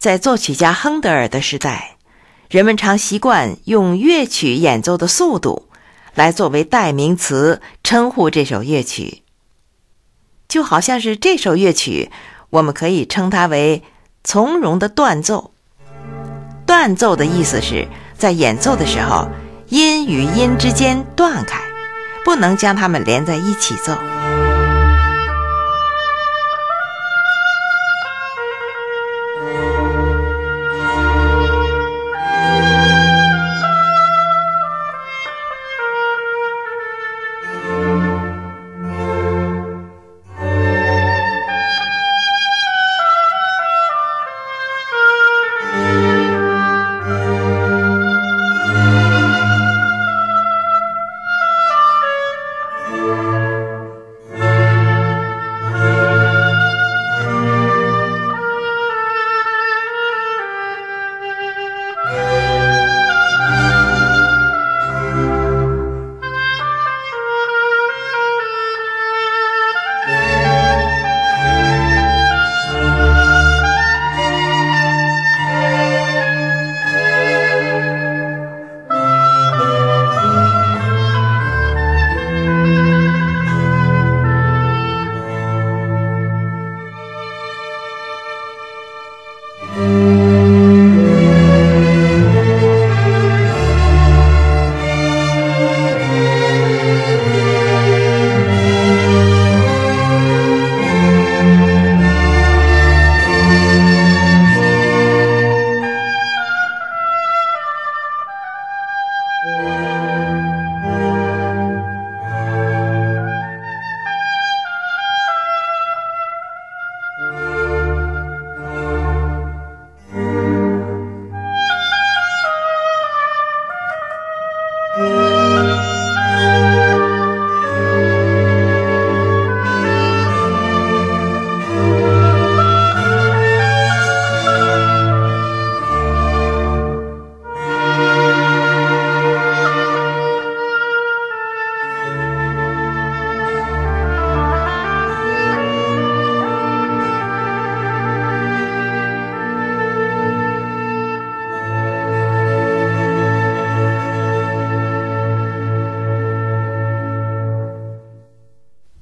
在作曲家亨德尔的时代，人们常习惯用乐曲演奏的速度来作为代名词称呼这首乐曲。就好像是这首乐曲，我们可以称它为从容的断奏。断奏的意思是在演奏的时候，音与音之间断开，不能将它们连在一起奏。